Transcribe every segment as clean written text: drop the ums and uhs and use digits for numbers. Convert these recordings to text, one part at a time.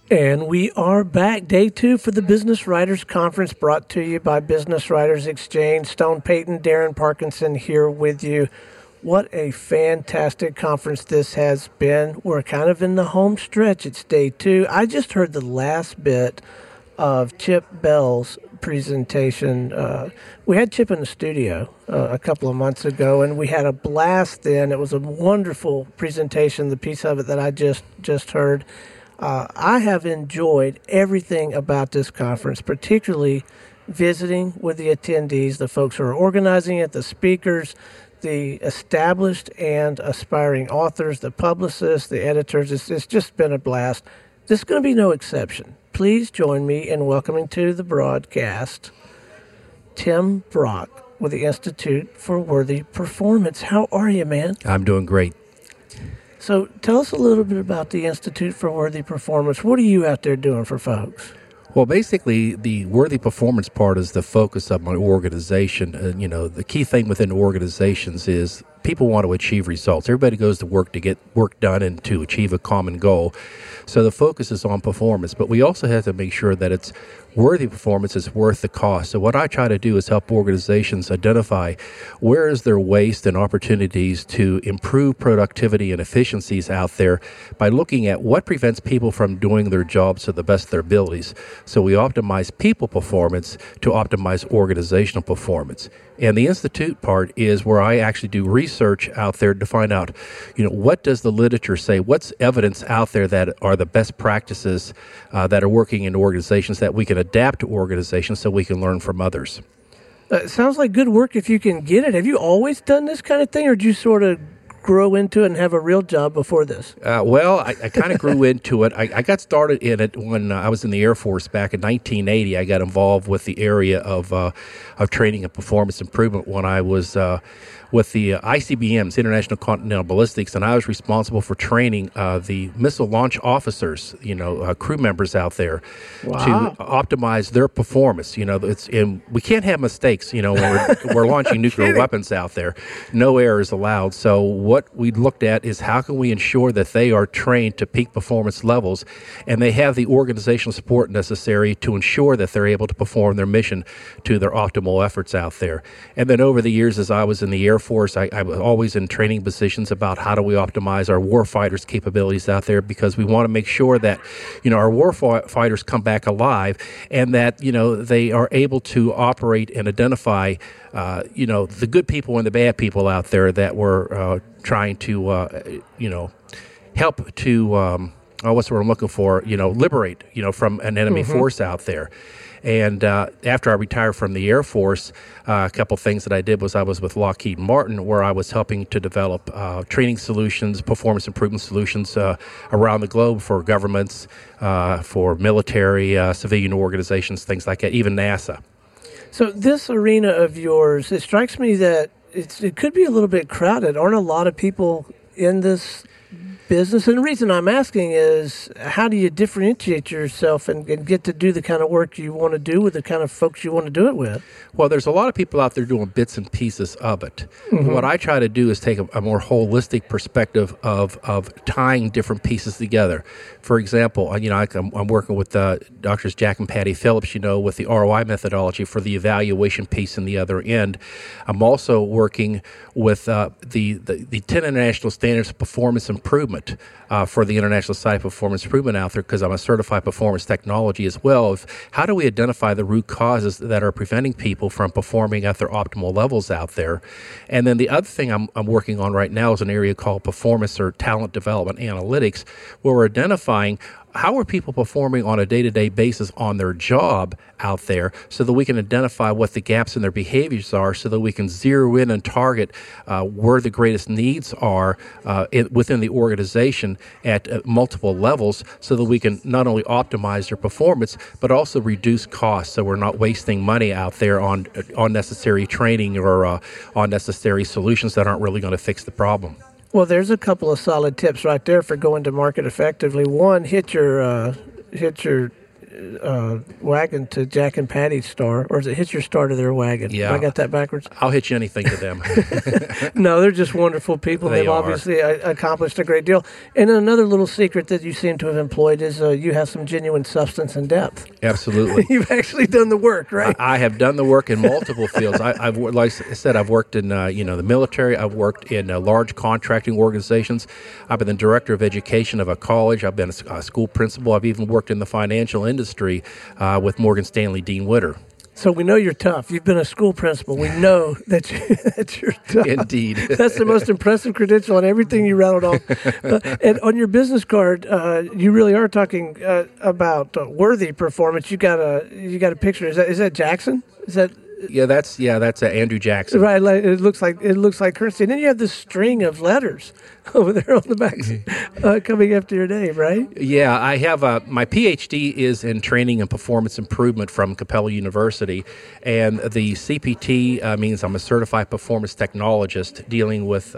And we are back. Day 2 for the Business Writers Conference, brought to you by Business Writers Exchange. Stone Payton, Darren Parkinson here with you. What a fantastic conference this has been. We're kind of in the home stretch. It's day 2. I just heard the last bit of Chip Bell's presentation. We had Chip in the studio a couple of months ago, and we had a blast then. It was a wonderful presentation, the piece of it that I just heard. I have enjoyed everything about this conference, particularly visiting with the attendees, the folks who are organizing it, the speakers, the established and aspiring authors, the publicists, the editors. It's just been a blast. This is going to be no exception. Please join me in welcoming to the broadcast Tim Brock with the Institute for Worthy Performance. How are you, man? I'm doing great. So tell us a little bit about the Institute for Worthy Performance. What are you out there doing for folks? Well, basically, the worthy performance part is the focus of my organization. The key thing within organizations is people want to achieve results. Everybody goes to work to get work done and to achieve a common goal. So the focus is on performance, but we also have to make sure that it's worthy performance is worth the cost. So what I try to do is help organizations identify where is there waste and opportunities to improve productivity and efficiencies out there by looking at what prevents people from doing their jobs to the best of their abilities. So we optimize people performance to optimize organizational performance. And the Institute part is where I actually do research out there to find out, what does the literature say? What's evidence out there that are the best practices that are working in organizations that we can adapt to organizations so we can learn from others? It sounds like good work if you can get it. Have you always done this kind of thing, or did you sort of grow into it and have a real job before this? I kind of grew into it. I got started in it when I was in the Air Force back in 1980. I got involved with the area of training and performance improvement when I was with the ICBMs, International Continental Ballistics, and I was responsible for training the missile launch officers, crew members out there to optimize their performance. We can't have mistakes, when we're launching nuclear weapons out there. No error is allowed. So what we looked at is how can we ensure that they are trained to peak performance levels and they have the organizational support necessary to ensure that they're able to perform their mission to their optimal efforts out there. And then over the years, as I was in the Air Force, I was always in training positions about how do we optimize our warfighters' capabilities out there, because we want to make sure that, our warfighters come back alive and that, they are able to operate and identify, the good people and the bad people out there that were trying to, help to, what's the word I'm looking for, liberate, from an enemy force out there. And after I retired from the Air Force, a couple things that I did was I was with Lockheed Martin, where I was helping to develop training solutions, performance improvement solutions around the globe for governments, for military, civilian organizations, things like that, even NASA. So this arena of yours, it strikes me that it could be a little bit crowded. Aren't a lot of people in this business? And the reason I'm asking is, how do you differentiate yourself and get to do the kind of work you want to do with the kind of folks you want to do it with? Well, there's a lot of people out there doing bits and pieces of it. Mm-hmm. What I try to do is take a more holistic perspective of tying different pieces together. For example, I'm working with Drs. Jack and Patty Phillips, with the ROI methodology for the evaluation piece in the other end. I'm also working with the 10 International Standards of Performance Improvement for the International Society of Performance Improvement out there, because I'm a certified performance technology as well. How do we identify the root causes that are preventing people from performing at their optimal levels out there? And then the other thing I'm working on right now is an area called performance or talent development analytics, where we're identifying how are people performing on a day-to-day basis on their job out there, so that we can identify what the gaps in their behaviors are, so that we can zero in and target where the greatest needs are within the organization at multiple levels, so that we can not only optimize their performance, but also reduce costs, so we're not wasting money out there on unnecessary training or unnecessary solutions that aren't really going to fix the problem. Well, there's a couple of solid tips right there for going to market effectively. One, hit your wagon to Jack and Patty's store, or is it hitch your star to their wagon? Yeah. I got that backwards. I'll hitch anything to them. No, they're just wonderful people. They They've are. obviously accomplished a great deal. And another little secret that you seem to have employed is you have some genuine substance and depth. Absolutely. You've actually done the work, right? I have done the work in multiple fields. Like I said, I've worked in the military. I've worked in large contracting organizations. I've been the director of education of a college. I've been a school principal. I've even worked in the financial industry with Morgan Stanley Dean Witter. So we know you're tough. You've been a school principal. We know that you're tough. Indeed. That's the most impressive credential on everything you rattled off. And on your business card, you really are talking about worthy performance. You got a picture. Is that Jackson? Is that? Yeah, that's Andrew Jackson. Right, it looks like currency. And then you have this string of letters over there on the back coming after your name, right? Yeah, I have my PhD is in training and performance improvement from Capella University, and the CPT means I'm a certified performance technologist dealing with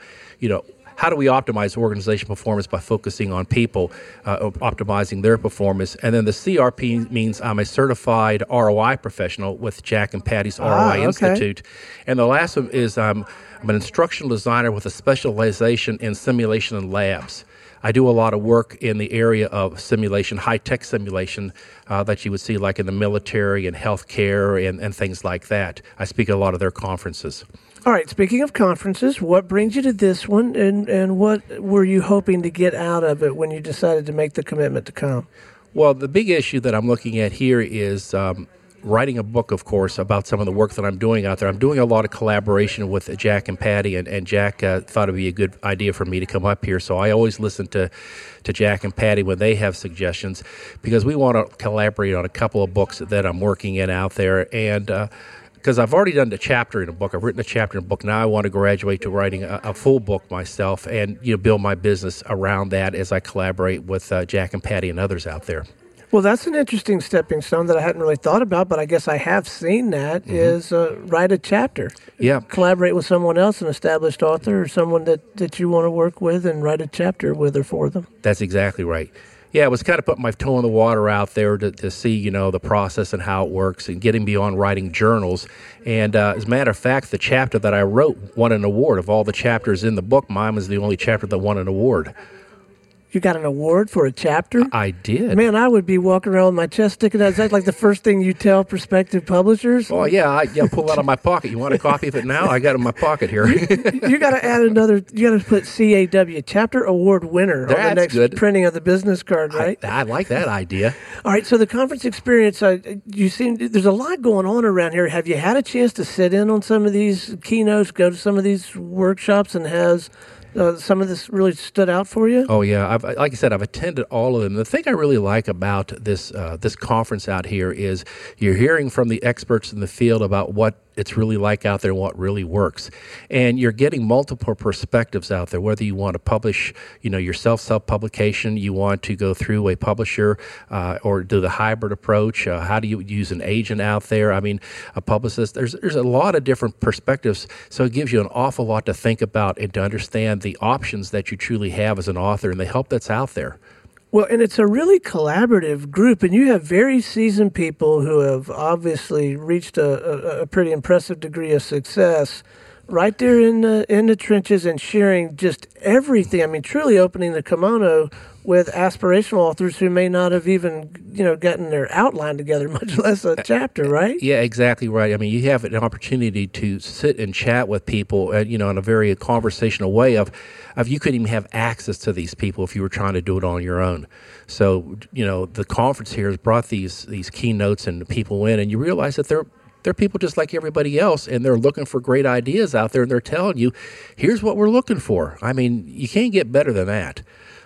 how do we optimize organization performance by focusing on people, optimizing their performance? And then the CRP means I'm a certified ROI professional with Jack and Patty's ROI Institute. And the last one is I'm an instructional designer with a specialization in simulation and labs. I do a lot of work in the area of simulation, high-tech simulation that you would see like in the military and healthcare and things like that. I speak at a lot of their conferences. All right, speaking of conferences, what brings you to this one, and what were you hoping to get out of it when you decided to make the commitment to come? Well, the big issue that I'm looking at here is writing a book, of course, about some of the work that I'm doing out there. I'm doing a lot of collaboration with Jack and Patty, and Jack thought it'd be a good idea for me to come up here. So I always listen to Jack and Patty when they have suggestions, because we want to collaborate on a couple of books that I'm working in out there. And because I've already done a chapter in a book. I've written a chapter in a book. Now I want to graduate to writing a full book myself and build my business around that as I collaborate with Jack and Patty and others out there. Well, that's an interesting stepping stone that I hadn't really thought about, but I guess I have seen that, is write a chapter. Yeah. Collaborate with someone else, an established author or someone that you want to work with, and write a chapter with or for them. That's exactly right. Yeah, it was kind of putting my toe in the water out there to see, the process and how it works and getting beyond writing journals. And as a matter of fact, the chapter that I wrote won an award. Of all the chapters in the book, mine was the only chapter that won an award. You got an award for a chapter? I did. Man, I would be walking around with my chest sticking out. Is that like the first thing you tell prospective publishers? Oh, yeah. I pull it out of my pocket. You want a copy of it now? I got it in my pocket here. You got to add another, you got to put CAW, Chapter Award Winner, on the next printing of the business card, right? I like that idea. All right, so the conference experience, there's a lot going on around here. Have you had a chance to sit in on some of these keynotes, go to some of these workshops, and has some of this really stood out for you? Oh, yeah. Like I said, I've attended all of them. The thing I really like about this conference out here is you're hearing from the experts in the field about what it's really like out there and what really works. And you're getting multiple perspectives out there, whether you want to publish, your self-publication, you want to go through a publisher or do the hybrid approach. How do you use an agent out there? I mean, a publicist. There's a lot of different perspectives. So it gives you an awful lot to think about and to understand the options that you truly have as an author and the help that's out there. Well, and it's a really collaborative group, and you have very seasoned people who have obviously reached a pretty impressive degree of success right there in the trenches and sharing just everything. I mean, truly opening the kimono with aspirational authors who may not have even, gotten their outline together, much less a chapter, right? Yeah, exactly right. I mean, you have an opportunity to sit and chat with people, in a very conversational way of you couldn't even have access to these people if you were trying to do it on your own. So, the conference here has brought these keynotes and people in, and you realize that they're people just like everybody else, and they're looking for great ideas out there, and they're telling you, here's what we're looking for. I mean, you can't get better than that.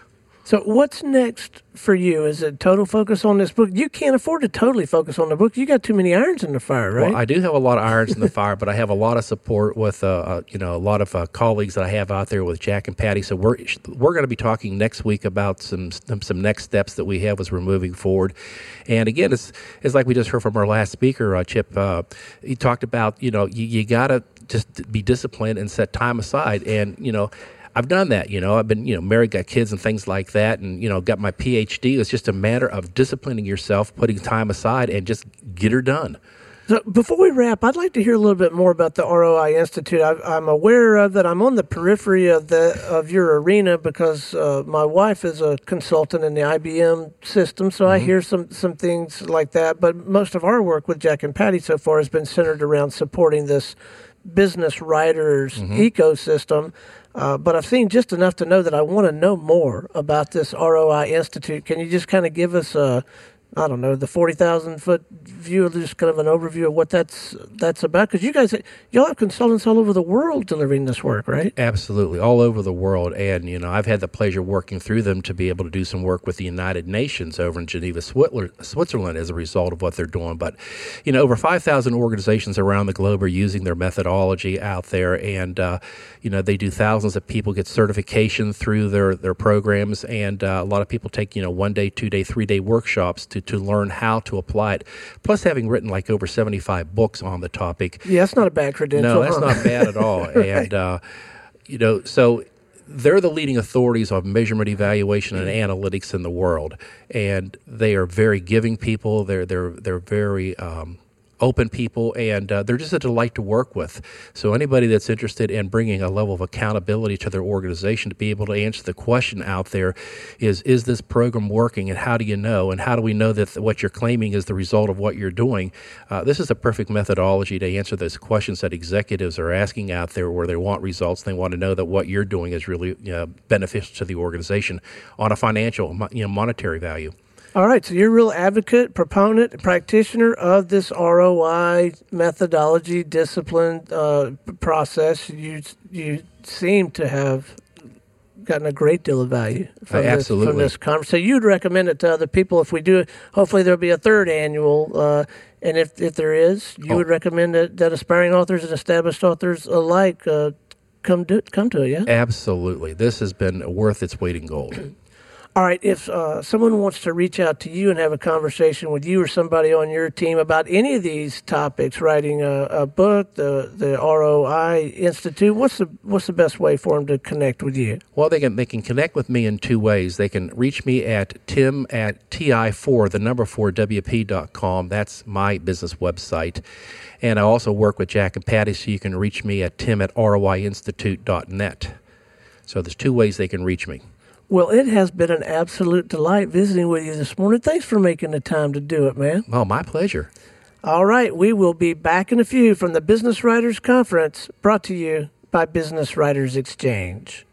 So what's next for you? Is it total focus on this book? You can't afford to totally focus on the book. You got too many irons in the fire, right? Well, I do have a lot of irons in the fire, but I have a lot of support with a lot of colleagues that I have out there with Jack and Patty. So we're going to be talking next week about some next steps that we have as we're moving forward. And again, it's like we just heard from our last speaker, Chip. He talked about you got to just be disciplined and set time aside, and I've done that. I've been, married, got kids and things like that, and, got my PhD. It's just a matter of disciplining yourself, putting time aside, and just get her done. So before we wrap, I'd like to hear a little bit more about the ROI Institute. I'm aware of that. I'm on the periphery of your arena because my wife is a consultant in the IBM system, so I hear some things like that. But most of our work with Jack and Patty so far has been centered around supporting this business writers ecosystem. But I've seen just enough to know that I want to know more about this ROI Institute. Can you just kind of give us I don't know, the 40,000-foot view, just kind of an overview of what that's about? Because y'all have consultants all over the world delivering this work, right? Absolutely, all over the world. And, I've had the pleasure of working through them to be able to do some work with the United Nations over in Geneva, Switzerland, as a result of what they're doing. But, over 5,000 organizations around the globe are using their methodology out there. And, they do thousands of people get certification through their programs. And a lot of people take, 1 day, 2 day, 3 day workshops to learn how to apply it. Plus, having written like over 75 books on the topic. Yeah, that's not a bad credential. No, that's not bad at all. And, so they're the leading authorities on measurement, evaluation, and analytics in the world. And they are very giving people. They're very open people, and they're just a delight to work with. So anybody that's interested in bringing a level of accountability to their organization to be able to answer the question out there is this program working, and how do you know, and how do we know that what you're claiming is the result of what you're doing? This is a perfect methodology to answer those questions that executives are asking out there, where they want results. They want to know that what you're doing is really beneficial to the organization on a financial, monetary value. All right, so you're a real advocate, proponent, practitioner of this ROI methodology, discipline process. You seem to have gotten a great deal of value from this conference. So you'd recommend it to other people if we do it. Hopefully there'll be a third annual, and if there is, you would recommend that aspiring authors and established authors alike come to it, yeah? Absolutely. This has been worth its weight in gold. All right, if someone wants to reach out to you and have a conversation with you or somebody on your team about any of these topics, writing a book, the ROI Institute, what's the best way for them to connect with you? Well, they can connect with me in two ways. They can reach me at tim@ti4wp.com. That's my business website. And I also work with Jack and Patty, so you can reach me at tim@roiinstitute.net. So there's two ways they can reach me. Well, it has been an absolute delight visiting with you this morning. Thanks for making the time to do it, man. Oh, my pleasure. All right, we will be back in a few from the Business Writers Conference, brought to you by Business Writers Exchange.